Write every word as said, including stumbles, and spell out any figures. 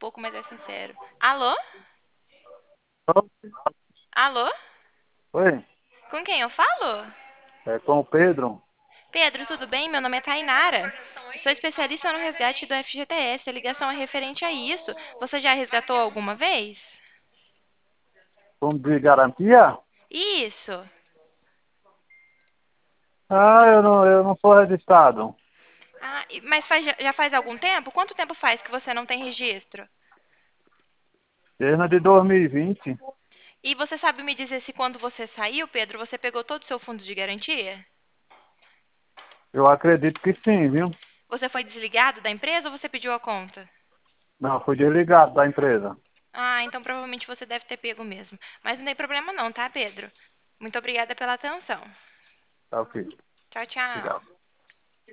pouco, mas é sincero. Alô? Oi, Alô? oi, Com quem eu falo? é com o Pedro. Pedro, tudo bem? Meu nome é Tainara. Sou especialista no resgate do F G T S. A ligação é referente a isso. Você já resgatou alguma vez? Fundo de garantia? Isso. Ah, eu não, eu não sou registrado. Ah, e- mas faz- já faz algum tempo? Quanto tempo faz que você não tem registro? Desde de dois mil e vinte, E você sabe me dizer se quando você saiu, Pedro, você pegou todo o seu fundo de garantia? eu acredito que sim, viu? Você foi desligado da empresa ou você pediu a conta? Não, fui desligado da empresa. Ah, então provavelmente você deve ter pego mesmo. Mas não tem problema não, tá, Pedro? Muito obrigada pela atenção. Tá ok. Tchau, tchau. Obrigado.